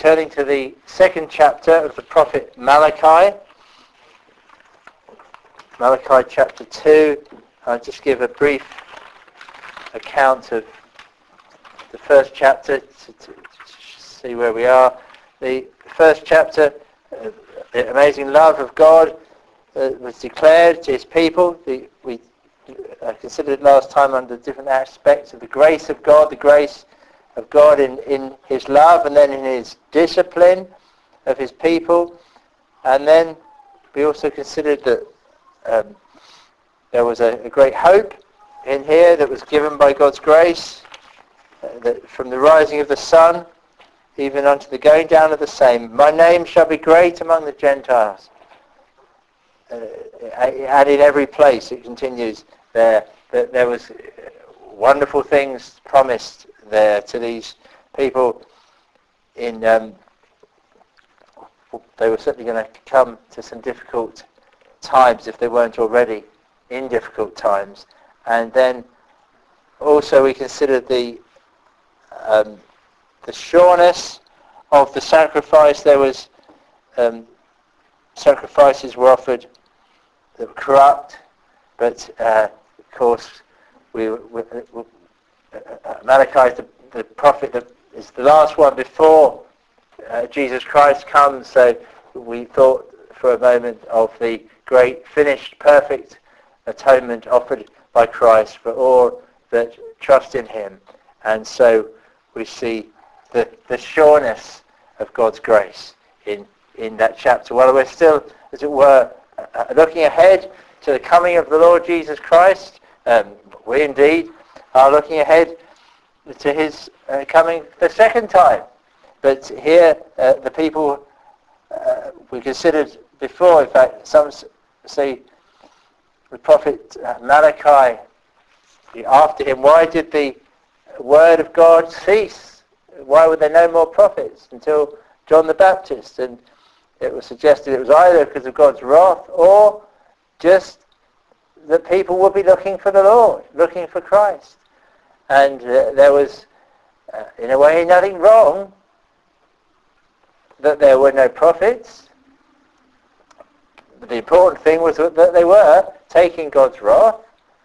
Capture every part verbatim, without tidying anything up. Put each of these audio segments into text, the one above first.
turning to the second chapter of the prophet Malachi. Malachi chapter two. I'll just give a brief account of the first chapter to, to, to see where we are. The first chapter, uh, the amazing love of God uh, was declared to his people. The, we uh, considered last time under different aspects of the grace of God, the grace of God in, in his love, and then in his discipline of his people. And then we also considered that um, there was a, a great hope in here that was given by God's grace, uh, that from the rising of the sun even unto the going down of the same, my name shall be great among the Gentiles. Uh, and in every place it continues there that there was wonderful things promised there to these people. In um, they were certainly going to come to some difficult times if they weren't already in difficult times. And then also we considered the um, the sureness of the sacrifice. There was um, sacrifices were offered that were corrupt, but uh, of course we, we, we uh, Malachi is the, the prophet that is the last one before uh, Jesus Christ comes. So we thought for a moment of the great finished perfect atonement offered by Christ for all that trust in him. And so we see the, the sureness of God's grace in, in that chapter. Well, we're still, as it were, uh, looking ahead to the coming of the Lord Jesus Christ. Um, we indeed are looking ahead to his uh, coming the second time. But here, uh, the people uh, we considered before, in fact, some say the prophet uh, Malachi, after him, why did the word of God cease? Why were there no more prophets until John the Baptist? And it was suggested it was either because of God's wrath or just that people would be looking for the Lord, looking for Christ. And uh, there was, uh, in a way, nothing wrong that there were no prophets. But the important thing was that they were taking God's wrath,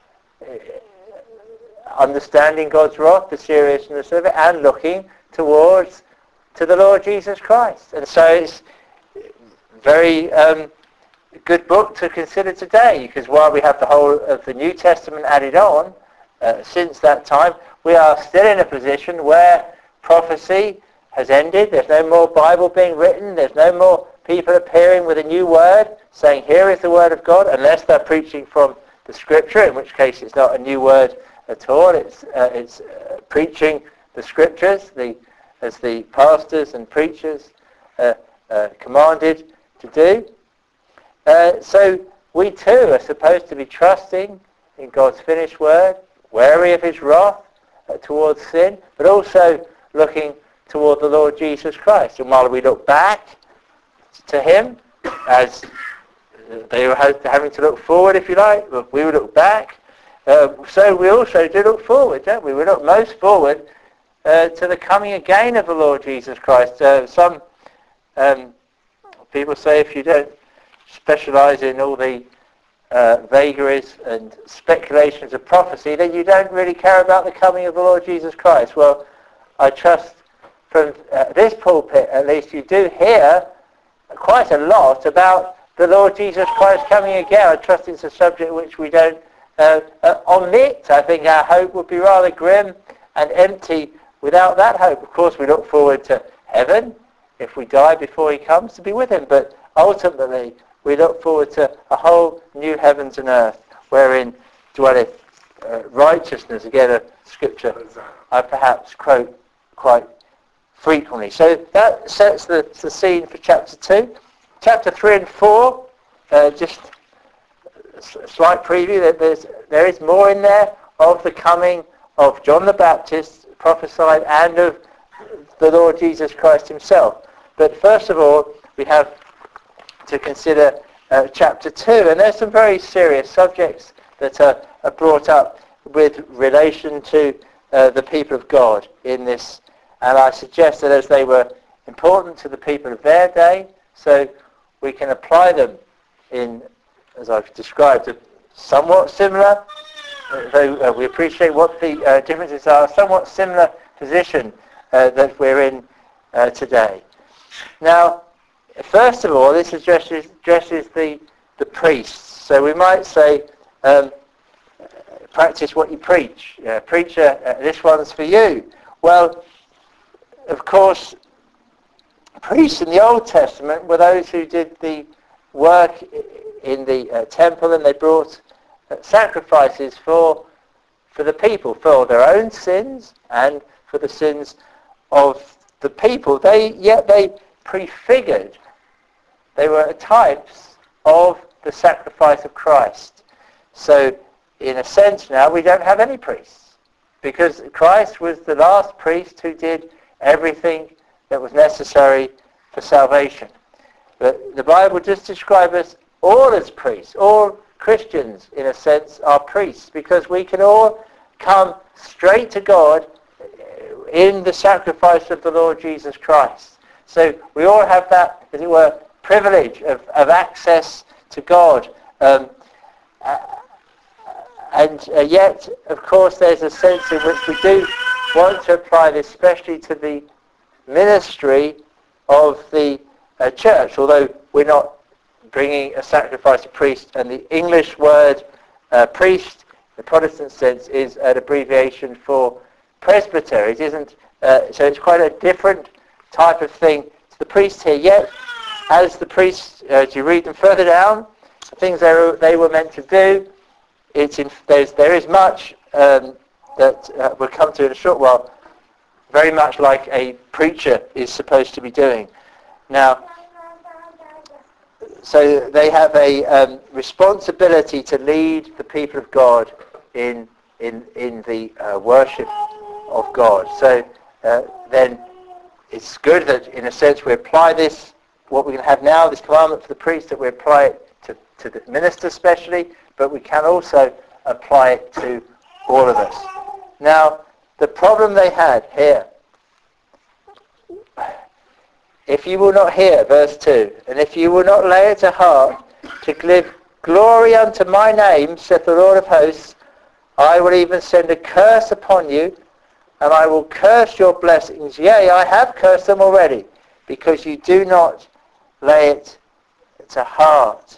understanding God's wrath, the seriousness of it, and looking towards to the Lord Jesus Christ. And so it's a very um, good book to consider today, because while we have the whole of the New Testament added on, uh, since that time, we are still in a position where prophecy has ended. There's no more Bible being written. There's no more people appearing with a new word, saying, here is the word of God, unless they're preaching from the Scripture, in which case it's not a new word at all. It's uh, it's uh, preaching the Scriptures, the as the pastors and preachers uh, uh, commanded to do. Uh, so we too are supposed to be trusting in God's finished word, wary of his wrath uh, towards sin, but also looking toward the Lord Jesus Christ. And while we look back to him, as they were having to look forward, if you like, we would look back. Uh, so we also do look forward, don't we? We look most forward uh, to the coming again of the Lord Jesus Christ. Uh, some um, people say if you don't specialize in all the uh, vagaries and speculations of prophecy, then you don't really care about the coming of the Lord Jesus Christ. Well, I trust from uh, this pulpit, at least, you do hear quite a lot about the Lord Jesus Christ coming again. I trust it's a subject which we don't uh, uh, omit. I think our hope would be rather grim and empty without that hope. Of course, we look forward to heaven, if we die before he comes, to be with him. But ultimately, we look forward to a whole new heavens and earth, wherein dwelleth uh, righteousness. Again, a scripture I perhaps quote quite frequently. So that sets the, the scene for chapter two. Chapter three and four, uh, just a slight preview. That there's there is more in there of the coming of John the Baptist prophesied and of the Lord Jesus Christ himself. But first of all, we have to consider uh, chapter two, and there's some very serious subjects that are, are brought up with relation to uh, the people of God in this. And I suggest that as they were important to the people of their day, so we can apply them in, as I've described, a somewhat similar, though uh, we appreciate what the uh, differences are, somewhat similar position uh, that we're in uh, today. Now, first of all, this addresses, addresses the, the priests. So we might say, um, practice what you preach. Uh, preacher, uh, this one's for you. Well, of course, priests in the Old Testament were those who did the work in the uh, temple, and they brought uh, sacrifices for for the people, for their own sins and for the sins of the people. They yet they prefigured. They were types of the sacrifice of Christ. So, in a sense now, we don't have any priests, because Christ was the last priest who did everything that was necessary for salvation. But the Bible does describe us all as priests. All Christians, in a sense, are priests, because we can all come straight to God in the sacrifice of the Lord Jesus Christ. So we all have that, as it were, privilege of, of access to God. Um, uh, and uh, yet, of course, there's a sense in which we do want to apply this, especially to the ministry of the uh, church, although we're not bringing a sacrifice to priest. And the English word uh, priest, the Protestant sense, is an abbreviation for presbyter. It isn't, uh, so it's quite a different type of thing to the priest here. Yet, as the priests, uh, as you read them further down, the things they were, they were meant to do, it's in, there's, there is much um, that uh, we'll come to in a short while, very much like a preacher is supposed to be doing. Now, so they have a um, responsibility to lead the people of God in in in the uh, worship of God. So uh, then it's good that, in a sense, we apply this, what we can have now, this commandment for the priest, that we apply it to, to the minister especially, but we can also apply it to all of us. Now, the problem they had here, if you will not hear, verse two, and if you will not lay it to heart to give glory unto my name, saith the Lord of hosts, I will even send a curse upon you, and I will curse your blessings. Yea, I have cursed them already, because you do not lay it to heart.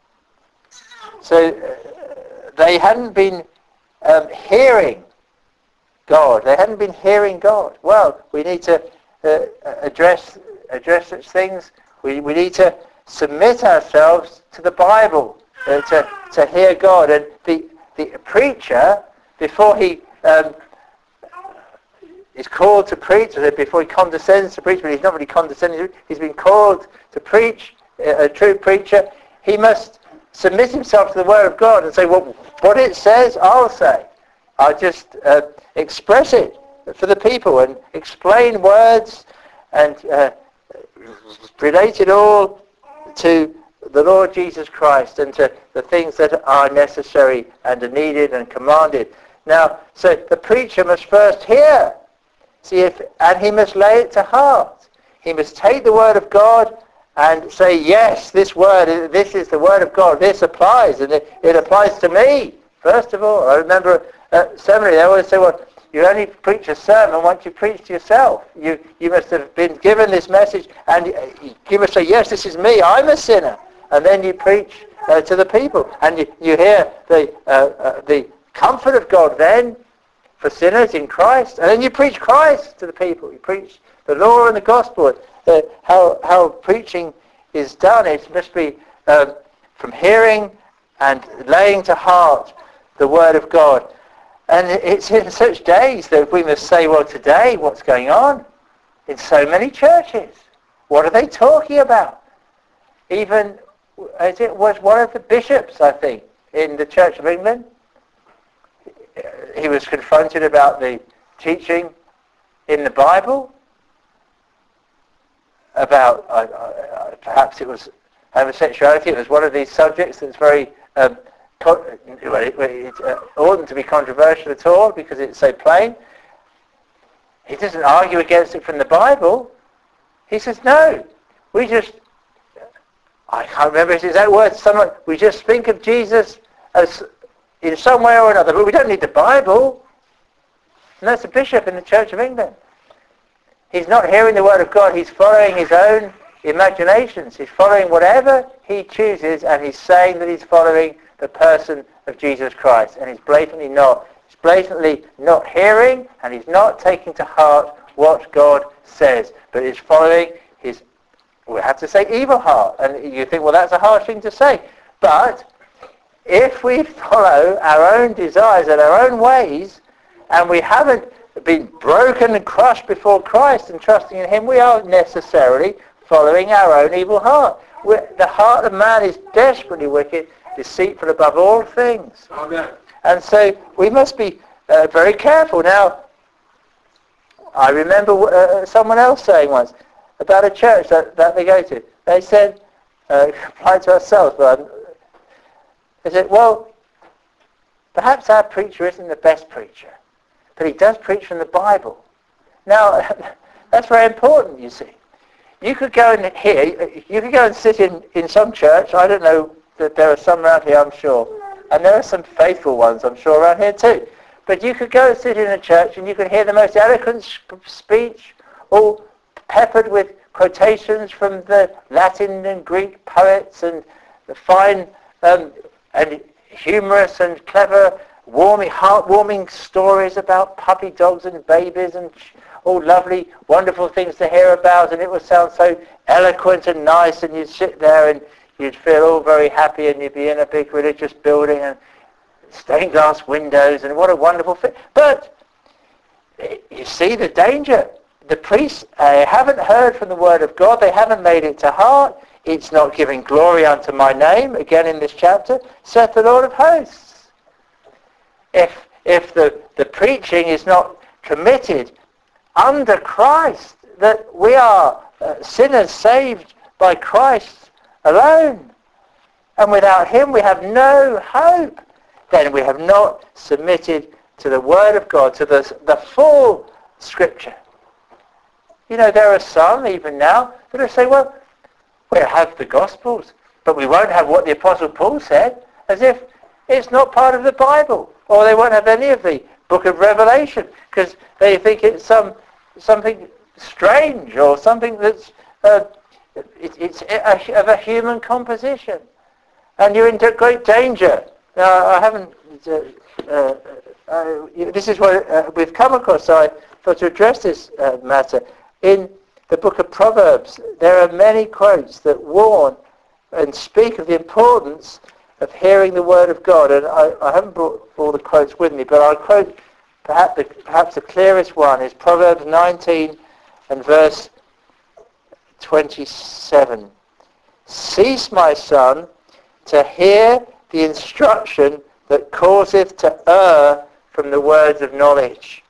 So uh, they hadn't been um, hearing God. They hadn't been hearing God. Well, we need to uh, address address such things. We we need to submit ourselves to the Bible uh, to to hear God. And the the preacher, before he um, is called to preach, or before he condescends to preach, but he's not really condescending. He's been called to preach. A, a true preacher, he must submit himself to the Word of God and say, well, what it says, I'll say. I'll just uh, express it for the people and explain words and uh, relate it all to the Lord Jesus Christ and to the things that are necessary and are needed and commanded. Now, so the preacher must first hear, see if, and he must lay it to heart. He must take the Word of God and say, yes, this word, this is the Word of God. This applies, and it, it applies to me. First of all, I remember at seminary, they always say, well, you only preach a sermon once you preach to yourself. You you must have been given this message, and you must say, yes, this is me. I'm a sinner. And then you preach uh, to the people, and you, you hear the uh, uh, the comfort of God then for sinners in Christ, and then you preach Christ to the people. You preach the law and the gospel. Uh, how how preaching is done, it must be um, from hearing and laying to heart the Word of God. And it's in such days that we must say, well, today, what's going on in so many churches? What are they talking about? Even, as it was one of the bishops, I think, in the Church of England, he was confronted about the teaching in the Bible about, uh, uh, perhaps it was homosexuality. It was one of these subjects that's very, um, co- well, it, it uh, oughtn't to be controversial at all because it's so plain. He doesn't argue against it from the Bible. He says, no, we just, I can't remember his exact words, someone, we just think of Jesus as in some way or another, but we don't need the Bible. And that's a bishop in the Church of England. He's not hearing the word of God, he's following his own imaginations. He's following whatever he chooses, and he's saying that he's following the person of Jesus Christ. And he's blatantly not. He's blatantly not hearing, and he's not taking to heart what God says, but he's following his, we have to say, evil heart. And you think, well, that's a harsh thing to say. But if we follow our own desires and our own ways, and we haven't been broken and crushed before Christ and trusting in him, we are necessarily following our own evil heart. We're, the heart of man is desperately wicked, deceitful above all things. Amen. And so we must be uh, very careful. Now, I remember uh, someone else saying once about a church that, that they go to. They said, uh, applied to ourselves, but I'm, they said, well, perhaps our preacher isn't the best preacher, but he does preach from the Bible. Now, that's very important, you see. You could go and hear, you could go and sit in, in some church. I don't know that there are some around here, I'm sure. And there are some faithful ones, I'm sure, around here too. But you could go and sit in a church and you could hear the most eloquent speech, all peppered with quotations from the Latin and Greek poets and the fine um, and humorous and clever, warming, heartwarming stories about puppy dogs and babies and all lovely, wonderful things to hear about, and it would sound so eloquent and nice, and you'd sit there and you'd feel all very happy, and you'd be in a big religious building and stained glass windows, and what a wonderful thing. But you see the danger. The priests uh, haven't heard from the word of God. They haven't made it to heart. It's not giving glory unto my name, again in this chapter, saith the Lord of hosts. If, if the, the preaching is not committed under Christ, that we are uh, sinners saved by Christ alone, and without him we have no hope, then we have not submitted to the word of God, to the, the full scripture. You know, there are some, even now, that will say, well, we'll have the Gospels, but we won't have what the Apostle Paul said, as if it's not part of the Bible. Or they won't have any of the book of Revelation, because they think it's some something strange or something that's uh, it, it's a, of a human composition. And you're in great danger. Now, I haven't... Uh, uh, uh, this is what uh, we've come across, so I thought to address this uh, matter. In the book of Proverbs, there are many quotes that warn and speak of the importance of hearing the word of God. And I, I haven't brought all the quotes with me, but I'll quote perhaps the, perhaps the clearest one is Proverbs nineteen and verse twenty-seven. Cease, my son, to hear the instruction that causeth to err from the words of knowledge.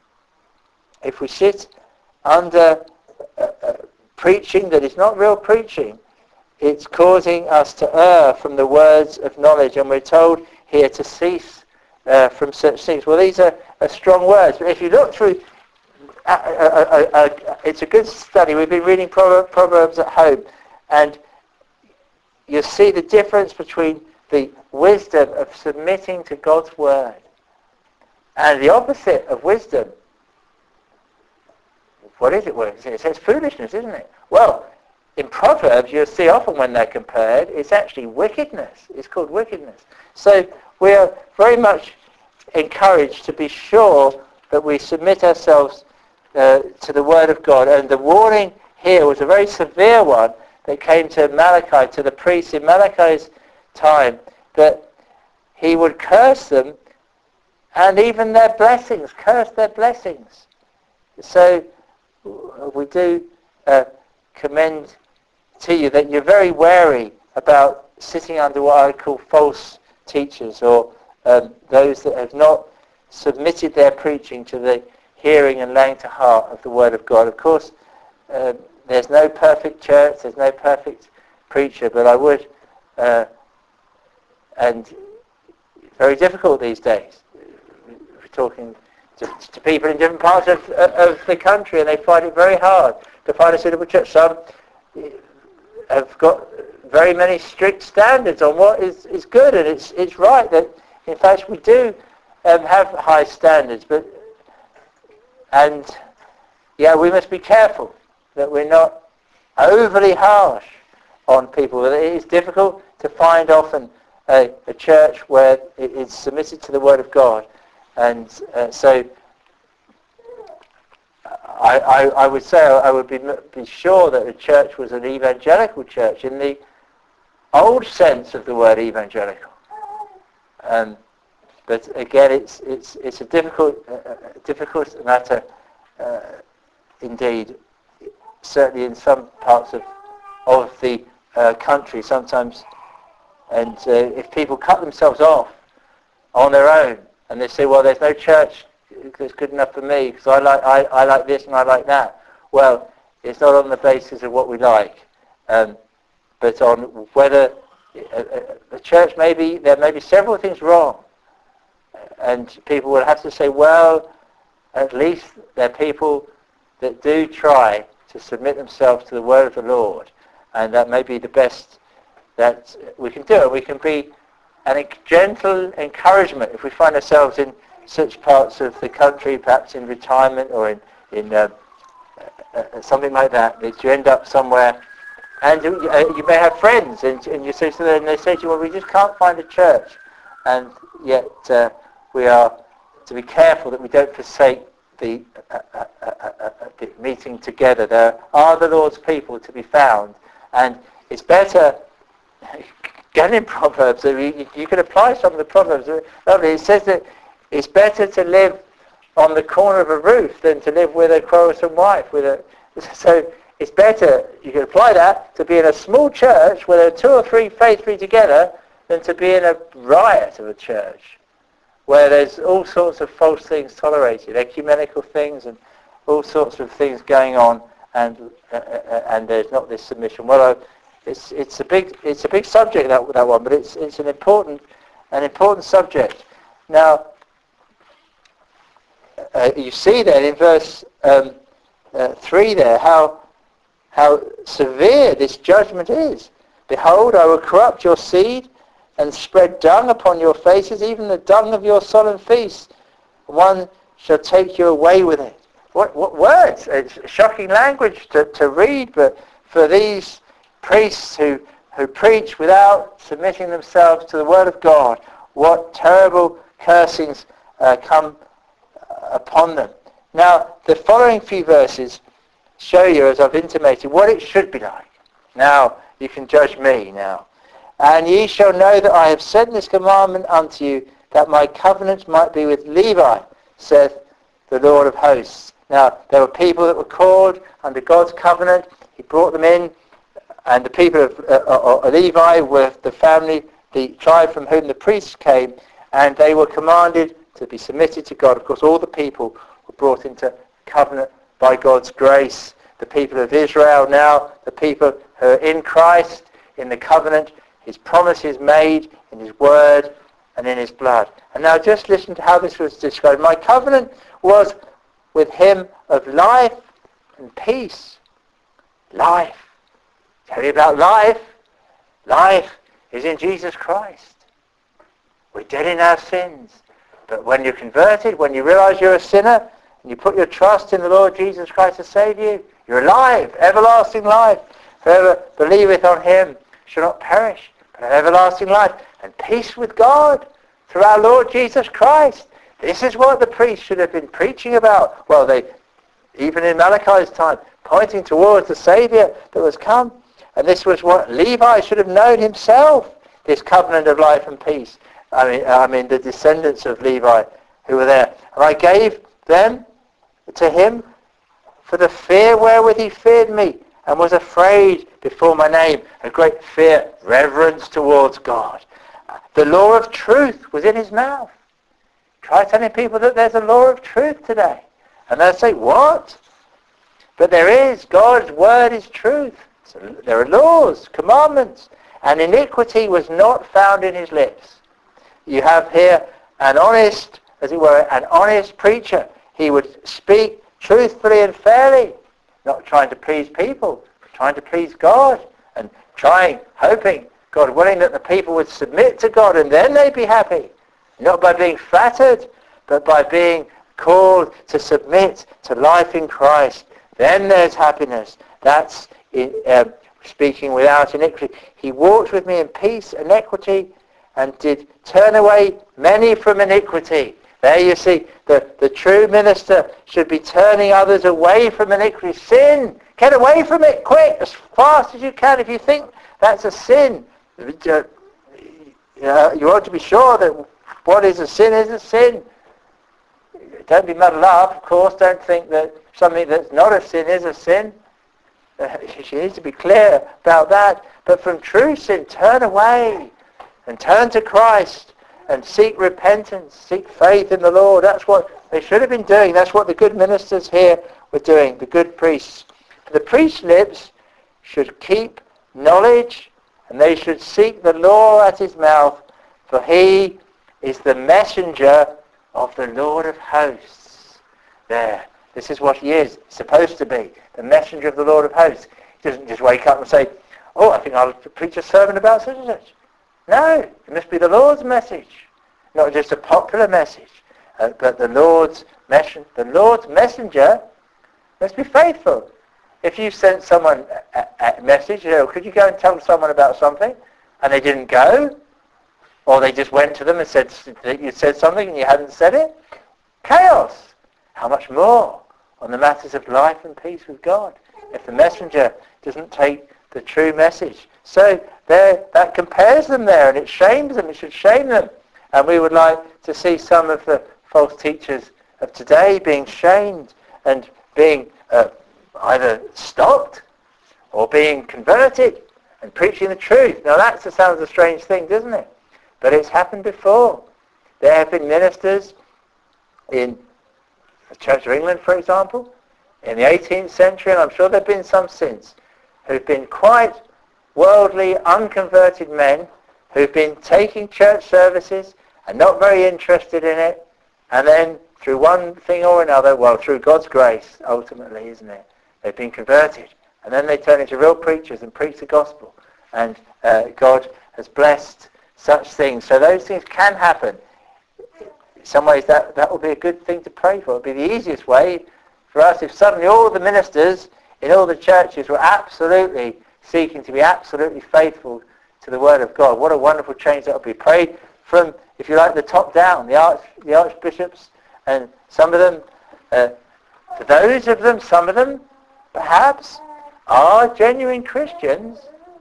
If we sit under uh, uh, preaching that is not real preaching, it's causing us to err from the words of knowledge, and we're told here to cease uh, from such things. Well, these are, are strong words, but if you look through, uh, uh, uh, uh, it's a good study. We've been reading Proverbs at home, and you see the difference between the wisdom of submitting to God's word and the opposite of wisdom. What is it? Well, it says foolishness, isn't it? Well, in Proverbs, you'll see often when they're compared, it's actually wickedness. It's called wickedness. So we are very much encouraged to be sure that we submit ourselves uh, to the Word of God. And the warning here was a very severe one that came to Malachi, to the priests in Malachi's time, that he would curse them and even their blessings, curse their blessings. So we do uh, commend to you that you're very wary about sitting under what I call false teachers, or um, those that have not submitted their preaching to the hearing and laying to heart of the Word of God. Of course, uh, there's no perfect church, there's no perfect preacher, but I would, uh, and very difficult these days. We're talking to, to people in different parts of, of the country, and they find it very hard to find a suitable church. Some have got very many strict standards on what is, is good, and it's it's right that, in fact, we do um, have high standards, but and yeah, we must be careful that we're not overly harsh on people. It is difficult to find often a, a church where it is submitted to the Word of God, and uh, so I, I, I would say I would be, be sure that the church was an evangelical church in the old sense of the word evangelical. Um, but again, it's it's it's a difficult uh, difficult matter uh, indeed. Certainly in some parts of of the uh, country, sometimes, and uh, if people cut themselves off on their own and they say, "Well, there's no church that's good enough for me because I like I, I like this and I like that." Well, it's not on the basis of what we like. Um, but on whether a, a, a church maybe, there may be several things wrong. And people will have to say, well, at least they're people that do try to submit themselves to the word of the Lord. And that may be the best that we can do. We can be a gentle encouragement if we find ourselves in such parts of the country, perhaps in retirement or in, in uh, uh, something like that, that you end up somewhere. And you, uh, you may have friends, and, and you say to them, and they say to you, well, we just can't find a church. And yet uh, we are to be careful that we don't forsake the, uh, uh, uh, uh, the meeting together. There are the Lord's people to be found. And it's better, again in Proverbs, you, you can apply some of the Proverbs. Lovely. It says that it's better to live on the corner of a roof than to live with a quarrelsome wife. With a, so it's better, you can apply that, to be in a small church where there are two or three faithfully together than to be in a riot of a church where there's all sorts of false things tolerated, ecumenical things and all sorts of things going on, and uh, uh, and there's not this submission. Well, uh, it's it's a big it's a big subject, that that one, but it's it's an important an important subject. Now, uh, you see then in verse um, uh, three there how. How severe this judgment is. Behold, I will corrupt your seed and spread dung upon your faces, even the dung of your solemn feasts. One shall take you away with it. What, what words? It's shocking language to, to read, but for these priests who, who preach without submitting themselves to the Word of God, what terrible cursings uh, come upon them. Now, the following few verses show you, as I've intimated, what it should be like. Now, you can judge me now. And ye shall know that I have sent this commandment unto you, that my covenant might be with Levi, saith the Lord of hosts. Now, there were people that were called under God's covenant. He brought them in, and the people of uh, uh, Levi were the family, the tribe from whom the priests came, and they were commanded to be submitted to God. Of course, all the people were brought into covenant by God's grace. The people of Israel now, the people who are in Christ, in the covenant, his promises made in his word and in his blood. And now just listen to how this was described. My covenant was with him of life and peace. Life. Tell you about life. Life is in Jesus Christ. We're dead in our sins. But when you're converted, when you realize you're a sinner, and you put your trust in the Lord Jesus Christ to save you, you're alive, everlasting life. Whoever believeth on him shall not perish, but have everlasting life, and peace with God through our Lord Jesus Christ. This is what the priests should have been preaching about. Well, they, even in Malachi's time, pointing towards the Saviour that was come. And this was what Levi should have known himself, this covenant of life and peace. I mean, I mean the descendants of Levi who were there. And I gave them to him for the fear wherewith he feared me, and was afraid before my name. A great fear, reverence towards God. The law of truth was in his mouth. Try telling people that there's a law of truth today, and they'll say, what? But there is. God's word is truth. So there are laws, commandments, and iniquity was not found in his lips. You have here an honest, as it were, an honest preacher. He would speak truthfully and fairly. not trying to please people, but trying to please God, and trying, hoping, God willing, that the people would submit to God and then they'd be happy. Not by being flattered, but by being called to submit to life in Christ. Then there's happiness. That's in, um, speaking without iniquity. He walked with me in peace and equity, and did turn away many from iniquity. There you see, the, the true minister should be turning others away from iniquity. Sin! Get away from it quick, as fast as you can. If you think that's a sin, uh, you ought to be sure that what is a sin is a sin. Don't be muddled up, of course. Don't think that something that's not a sin is a sin. Uh, you need to be clear about that. But from true sin, turn away and turn to Christ and seek repentance, seek faith in the Lord. That's what they should have been doing. That's what the good ministers here were doing, the good priests. The priest's lips should keep knowledge, and they should seek the law at his mouth, for he is the messenger of the Lord of hosts. There. This is what he is, supposed to be, the messenger of the Lord of hosts. He doesn't just wake up and say, oh, I think I'll preach a sermon about such and such. No, it must be the Lord's message, not just a popular message, uh, but the Lord's mes- the Lord's messenger must be faithful. If you sent someone a, a message, you know, could you go and tell someone about something, and they didn't go, or they just went to them and said that you said something and you hadn't said it? Chaos. How much more on the matters of life and peace with God, if the messenger doesn't take the true message? So there, that compares them there, and it shames them. It should shame them. And we would like to see some of the false teachers of today being shamed and being uh, either stopped or being converted and preaching the truth. Now that sounds a strange thing, doesn't it? But it's happened before. There have been ministers in the Church of England, for example, in the eighteenth century, and I'm sure there have been some since, who've been quite worldly, unconverted men who've been taking church services and not very interested in it, and then through one thing or another, well, through God's grace, ultimately, isn't it? They've been converted, and then they turn into real preachers and preach the gospel, and uh, God has blessed such things. So those things can happen. In some ways, that, that will be a good thing to pray for. It would be the easiest way for us if suddenly all the ministers in all the churches were absolutely seeking to be absolutely faithful to the Word of God. What a wonderful change that would be. Prayed from, if you like, the top down, the arch, the archbishops, and some of them, uh, for those of them, some of them, perhaps, are genuine Christians,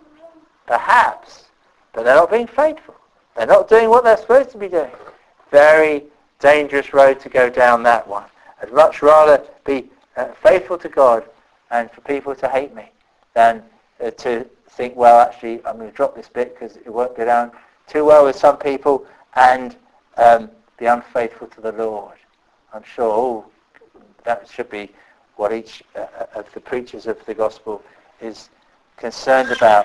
perhaps, but they're not being faithful. They're not doing what they're supposed to be doing. Very dangerous road to go down, that one. I'd much rather be uh, faithful to God and for people to hate me than uh, to think, well, actually, I'm going to drop this bit because it won't go down too well with some people, and um, be unfaithful to the Lord. I'm sure oh, that should be what each uh, of the preachers of the gospel is concerned about.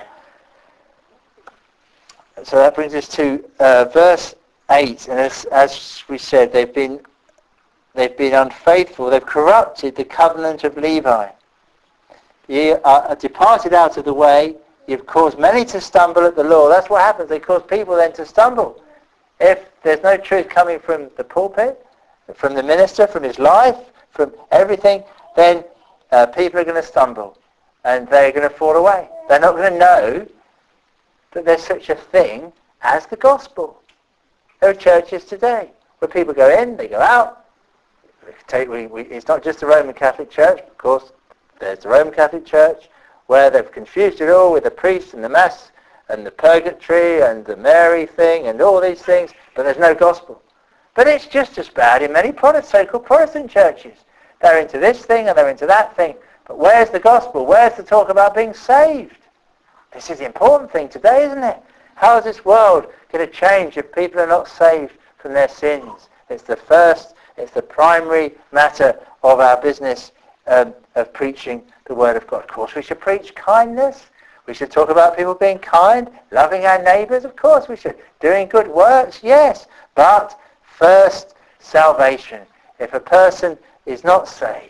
So that brings us to uh, verse eight, and as, as we said, they've been they've been unfaithful. They've corrupted the covenant of Levi. You are departed out of the way. You've caused many to stumble at the law. That's what happens. They cause people then to stumble. If there's no truth coming from the pulpit, from the minister, from his life, from everything, then uh, people are going to stumble and they're going to fall away. They're not going to know that there's such a thing as the gospel. There are churches today where people go in, they go out. Take, we, we, it's not just the Roman Catholic Church, of course. There's the Roman Catholic Church where they've confused it all with the priest and the mass and the purgatory and the Mary thing and all these things, but there's no gospel. But it's just as bad in many Protestant, so-called Protestant churches. They're into this thing and they're into that thing. But where's the gospel? Where's the talk about being saved? This is the important thing today, isn't it? How is this world going to change if people are not saved from their sins? It's the first, it's the primary matter of our business um, of preaching the Word of God. Of course, we should preach kindness. We should talk about people being kind, loving our neighbours. Of course we should. Doing good works, yes. But first, salvation. If a person is not saved,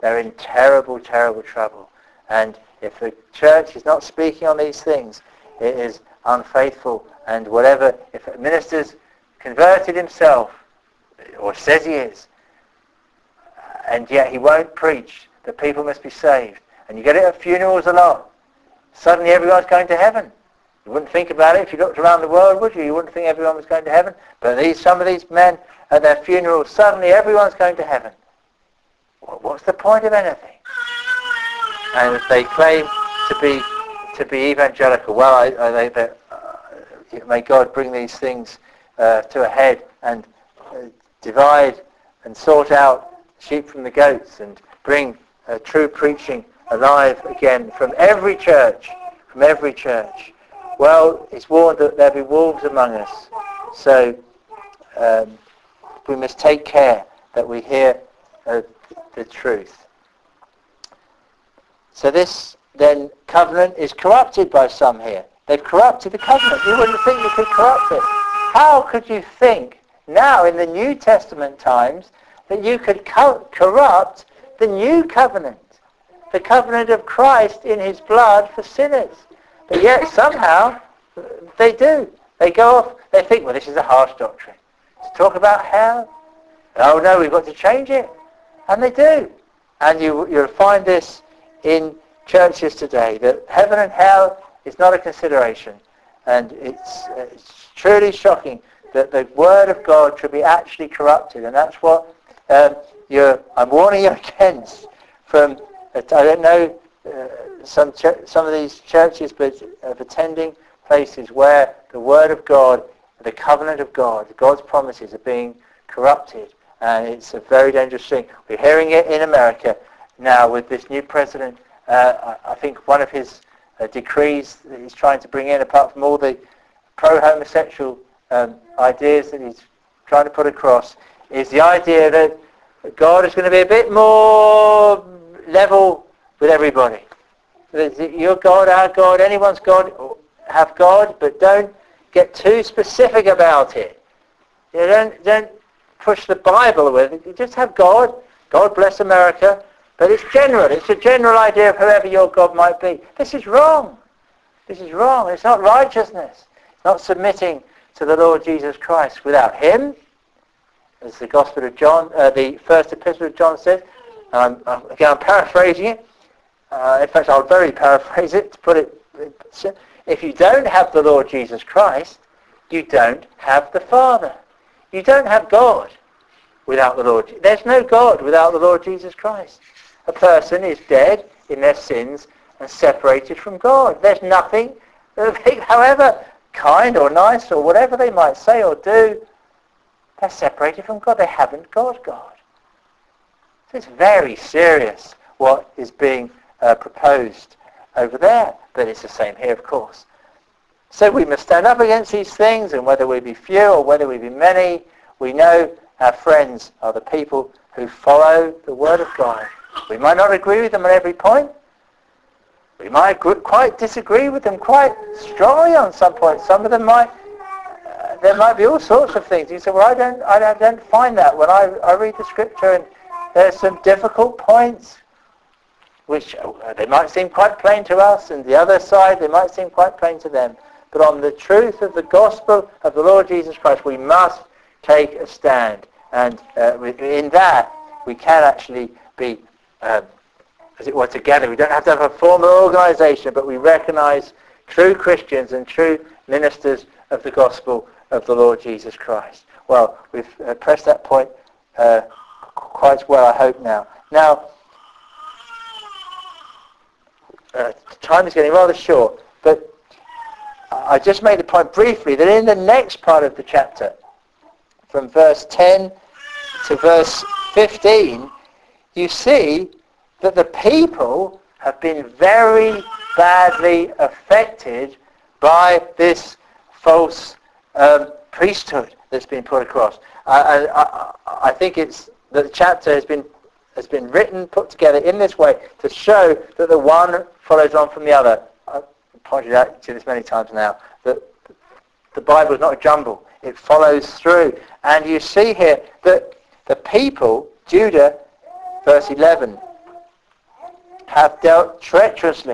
they're in terrible, terrible trouble. And if the church is not speaking on these things, it is unfaithful. And whatever, if a minister's converted himself, or says he is, and yet he won't preach that people must be saved, and you get it at funerals a lot, suddenly everyone's going to heaven. You wouldn't think about it if you looked around the world, would you? You wouldn't think everyone was going to heaven. But these, some of these men at their funerals, suddenly everyone's going to heaven. What's the point of anything? And if they claim to be to be evangelical, well, I, I, they, they, uh, may God bring these things uh, to a head and uh, divide and sort out sheep from the goats and bring uh, true preaching alive again from every church, from every church. Well, it's warned that there'll be wolves among us. So um, we must take care that we hear uh, the truth. So this then covenant is corrupted by some here. They've corrupted the covenant. You wouldn't think you could corrupt it. How could you think now in the New Testament times that you could co- corrupt the new covenant, the covenant of Christ in his blood for sinners? But yet somehow they do. They go off, they think, well, this is a harsh doctrine. To talk about hell? Oh no, we've got to change it. And they do. And you, you'll find this in churches today, that heaven and hell is not a consideration. And it's, it's truly shocking that the Word of God should be actually corrupted. And that's what um, you're, I'm warning you against from, I don't know, uh, some ch- some of these churches, but of attending places where the Word of God, the covenant of God, God's promises are being corrupted. And it's a very dangerous thing. We're hearing it in America now with this new president. Uh, I, I think one of his uh, decrees that he's trying to bring in, apart from all the pro-homosexual um, ideas that he's trying to put across, is the idea that God is going to be a bit more level with everybody. Your God, our God, anyone's God, have God, but don't get too specific about it. You don't, don't push the Bible with it. You just have God. God bless America. But it's general. It's a general idea of whoever your God might be. This is wrong. This is wrong. It's not righteousness. It's not submitting to the Lord Jesus Christ. Without him, as the Gospel of John, uh, the first epistle of John says, and I'm, I'm, again I'm paraphrasing it. Uh, in fact, I'll very paraphrase it to put it. If you don't have the Lord Jesus Christ, you don't have the Father. You don't have God without the Lord. There's no God without the Lord Jesus Christ. A person is dead in their sins and separated from God. There's nothing, however kind or nice or whatever they might say or do, they're separated from God. They haven't got God. So it's very serious what is being uh, proposed over there. But it's the same here, of course. So we must stand up against these things, and whether we be few or whether we be many, we know our friends are the people who follow the Word of God. We might not agree with them on every point. We might quite disagree with them quite strongly on some points. Some of them might, uh, there might be all sorts of things. You say, well, I don't, I don't find that when I, I read the Scripture, and there's some difficult points which uh, they might seem quite plain to us, and the other side, they might seem quite plain to them. But on the truth of the gospel of the Lord Jesus Christ, we must take a stand. And uh, in that, we can actually be, um, as it were, together. We don't have to have a formal organisation, but we recognise true Christians and true ministers of the gospel of the Lord Jesus Christ. Well, we've uh, pressed that point uh, quite well, I hope now. Now, uh, time is getting rather short, but I just made the point briefly that in the next part of the chapter, from verse ten to verse fifteen, you see that the people have been very badly affected by this false um, priesthood that's been put across. Uh, I, I, I think it's that the chapter has been has been written, put together in this way to show that the one follows on from the other. I've pointed out to this many times now that the Bible is not a jumble. It follows through. And you see here that the people, Judah, verse eleven, hath dealt treacherously.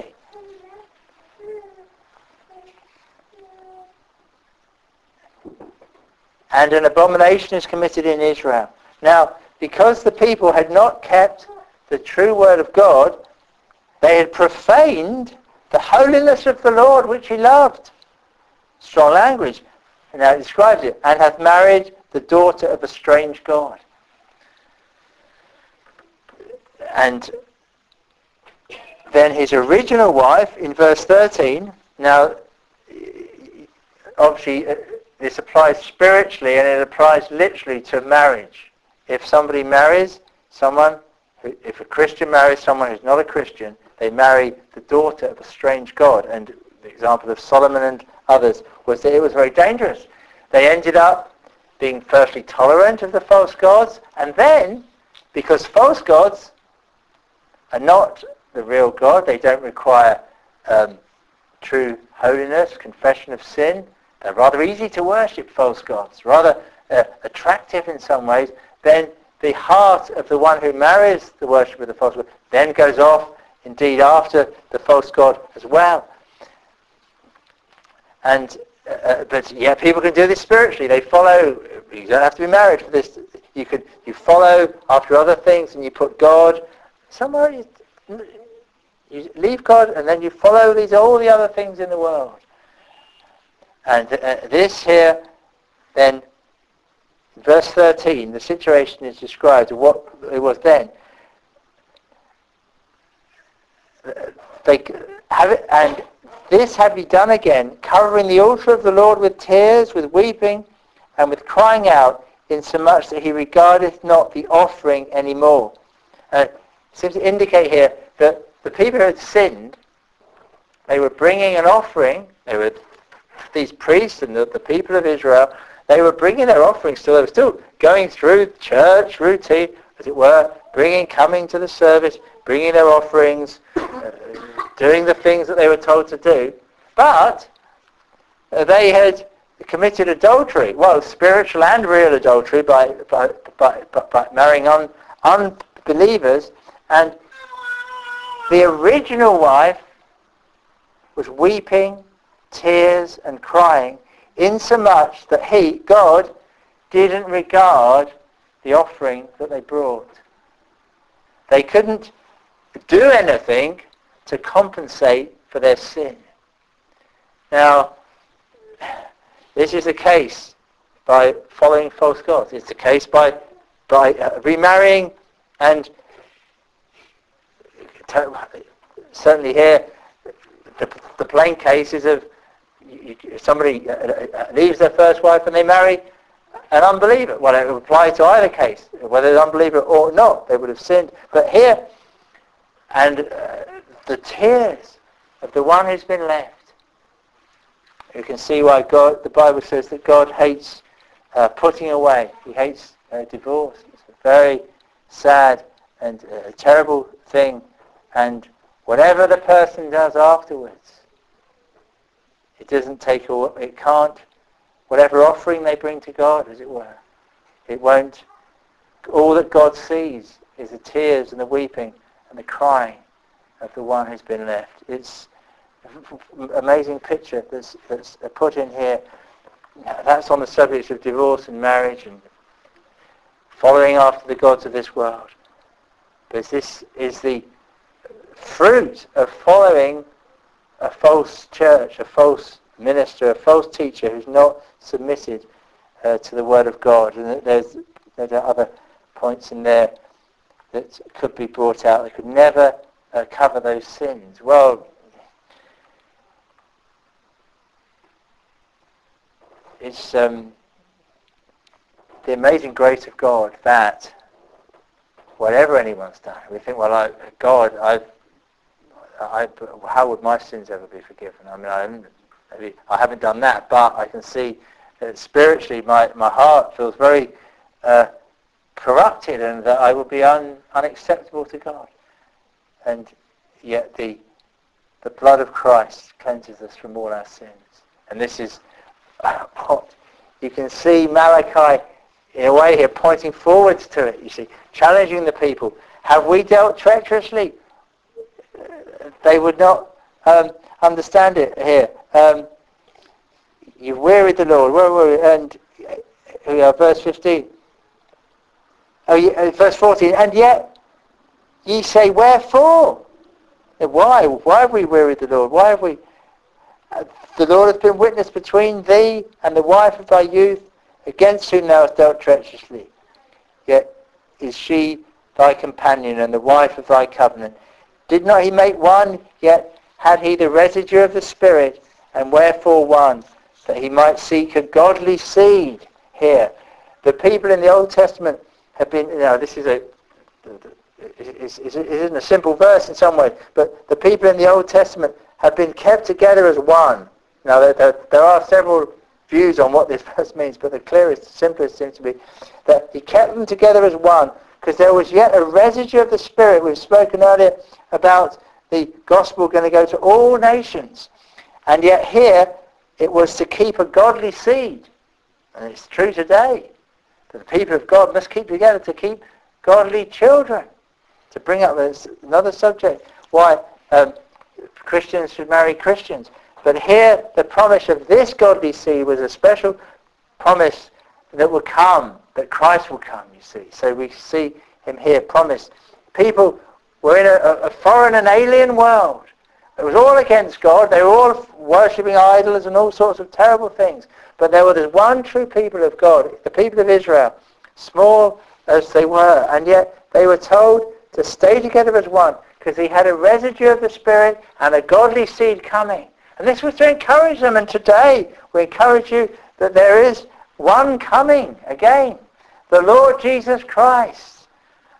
And an abomination is committed in Israel. Now, because the people had not kept the true word of God, they had profaned the holiness of the Lord which he loved. Strong language. And now it describes it. And hath married the daughter of a strange god. And then his original wife in verse thirteen. Now, obviously, this applies spiritually and it applies literally to marriage. If somebody marries someone, who, if a Christian marries someone who's not a Christian, they marry the daughter of a strange god. And the example of Solomon and others was that it was very dangerous. They ended up being firstly tolerant of the false gods, and then, because false gods are not the real God, they don't require um, true holiness, confession of sin. They're rather easy to worship, false gods, rather uh, attractive in some ways. Then the heart of the one who marries the worship of the false god then goes off, indeed, after the false god as well. And uh, but yeah, people can do this spiritually. They follow. You don't have to be married for this. You could you follow after other things, and you put God somewhere. You, you leave God, and then you follow these all the other things in the world. And uh, this here, then, in verse thirteen, the situation is described of what it was then. They have it, and this have ye done again, covering the altar of the Lord with tears, with weeping, and with crying out, insomuch that he regardeth not the offering any more. Uh, it seems to indicate here that the people who had sinned, they were bringing an offering. They were these priests and the, the people of Israel. They were bringing their offerings still. They were still going through church routine, as it were, bringing, coming to the service, bringing their offerings, uh, doing the things that they were told to do. But uh, they had committed adultery, well, spiritual and real adultery, by by by, by, by marrying un, unbelievers. And the original wife was weeping, tears, and crying, insomuch that he, God, didn't regard the offering that they brought. They couldn't do anything to compensate for their sin. Now, this is the case by following false gods. It's the case by by uh, remarrying, and certainly here, the, the plain cases of you, you, somebody uh, leaves their first wife and they marry an unbeliever. Well, it would apply to either case, whether they're unbeliever or not, they would have sinned. But here, and uh, the tears of the one who's been left. You can see why God, the Bible says that God hates uh, putting away. He hates uh, divorce. It's a very sad and uh, terrible thing. And whatever the person does afterwards, it doesn't take away, it can't, whatever offering they bring to God, as it were, it won't, all that God sees is the tears and the weeping and the crying of the one who's been left. It's an amazing picture that's, that's put in here. That's on the subject of divorce and marriage and following after the gods of this world. Because this is the fruit of following a false church, a false minister, a false teacher who's not submitted uh, to the Word of God. And there's, there are other points in there that could be brought out. They could never uh, cover those sins. Well, it's um, the amazing grace of God that whatever anyone's done, we think, well, I, God, I've, I, how would my sins ever be forgiven? I mean, I, maybe I haven't done that, but I can see that spiritually my, my heart feels very uh, corrupted, and that I will be un, unacceptable to God. And yet the the blood of Christ cleanses us from all our sins. And this is what you can see Malachi in a way here pointing forwards to it, you see, challenging the people. Have we dealt treacherously? they would not um, understand it here. Um, you've wearied the Lord. Where were we? And uh, verse fifteen. Oh, yeah, verse fourteen. And yet ye say, wherefore? Why? Why have we wearied the Lord? Why have we? Uh, the Lord hath been witness between thee and the wife of thy youth, against whom thou hast dealt treacherously. Yet is she thy companion and the wife of thy covenant. Did not he make one, yet had he the residue of the Spirit, and wherefore one? That he might seek a godly seed here. The people in the Old Testament have been, you know, this is a, it isn't a simple verse in some ways, but the people in the Old Testament have been kept together as one. Now, there, there, there are several views on what this verse means, but the clearest, simplest seems to be that he kept them together as one, because there was yet a residue of the Spirit. We've spoken earlier about the gospel going to go to all nations. And yet here, it was to keep a godly seed. And it's true today. That the people of God must keep together to keep godly children. To bring up this, another subject, why um, Christians should marry Christians. But here, the promise of this godly seed was a special promise that will come, that Christ will come, you see. So we see him here promised. People were in a, a foreign and alien world. It was all against God. They were all worshipping idols and all sorts of terrible things. But there was one true people of God, the people of Israel, small as they were. And yet they were told to stay together as one, because he had a residue of the Spirit and a godly seed coming. And this was to encourage them. And today we encourage you that there is one coming again, the Lord Jesus Christ.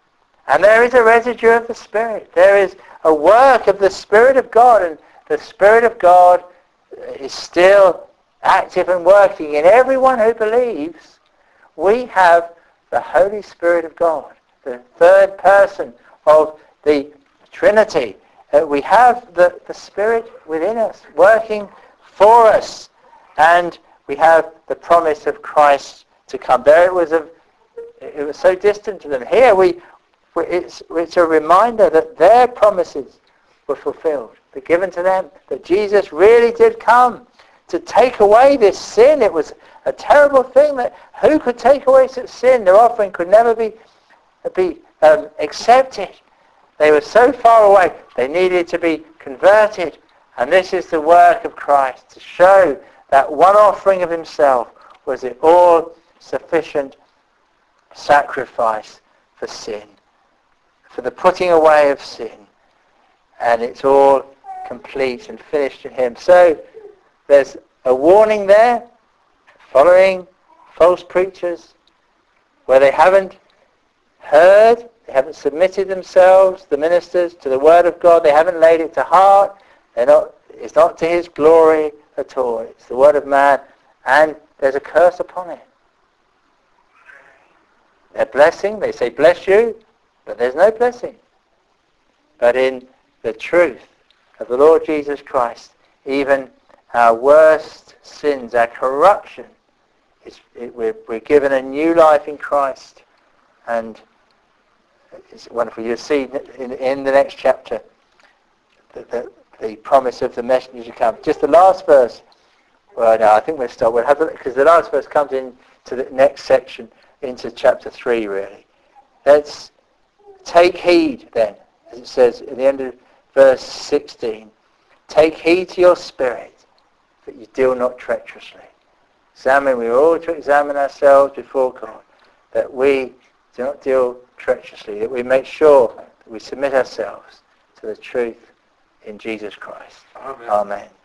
And there is a residue of the Spirit. There is a work of the Spirit of God, and the Spirit of God is still active and working in everyone who believes. We have the Holy Spirit of God, the third person of the Trinity. Uh, we have the, the Spirit within us, working for us, and we have the promise of Christ to come. There it was, a, it was so distant to them. Here we, it's, it's a reminder that their promises were fulfilled, were given to them, that Jesus really did come to take away this sin. It was a terrible thing. That who could take away such sin? Their offering could never be, be um, accepted. They were so far away, they needed to be converted. And this is the work of Christ, to show that one offering of himself was the all-sufficient sacrifice for sin, for the putting away of sin. And it's all complete and finished in him. So there's a warning there, following false preachers, where they haven't heard, they haven't submitted themselves, the ministers, to the Word of God. They haven't laid it to heart. They're not, it's not to his glory at all. It's the word of man, and there's a curse upon it. Their blessing, they say, bless you, but there's no blessing. But in the truth of the Lord Jesus Christ, even our worst sins, our corruption, is, it, we're, we're given a new life in Christ. And it's wonderful. You'll see in, in the next chapter the, the, the promise of the messenger to come. Just the last verse. Well, no, I think we'll stop. We'll have because the last verse comes in to the next section, into chapter three, really. Let's take heed then, as it says at the end of verse sixteen. Take heed to your spirit, that you deal not treacherously. Examine, we are all to examine ourselves before God, that we do not deal treacherously, that we make sure that we submit ourselves to the truth in Jesus Christ. Amen. Amen.